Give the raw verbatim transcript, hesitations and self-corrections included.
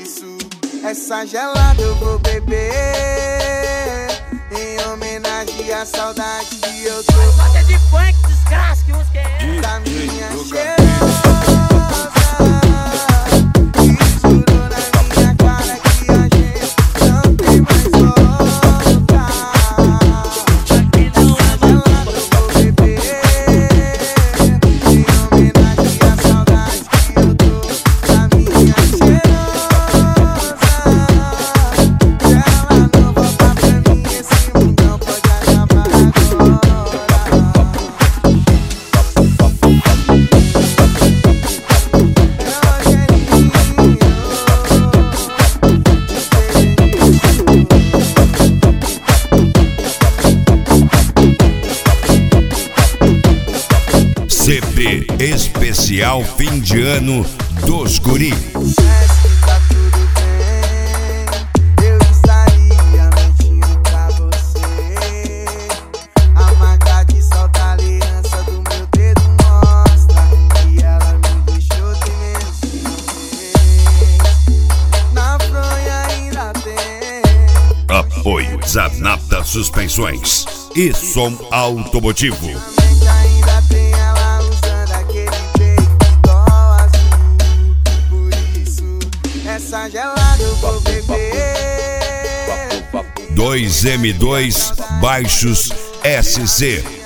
isso, essa gelada eu vou beber, em homenagem à saudade que eu tô. Bota de funk, desgraça, que música é essa? Da minha cheirosa, que jurou na minha cara que a gente não tem mais volta. Essa gelada eu vou beber, em homenagem à saudade que eu tô. Da minha cheirosa, se ela não voltar pra mim, esse mundão pode acabar agora. C P Especial Fim de Ano dos Guri. Tá tudo bem, eu estaria mentindo pra você. A marca de solta a aliança do meu dedo mostra que ela me deixou de menos de vez. Na fronha ainda tem Apoio Zanata Suspensões e Som Automotivo. mente, ainda tem ela usando aquele peitó azul. Por isso, essa gelada eu vou beber. dois M dois Baixos S C.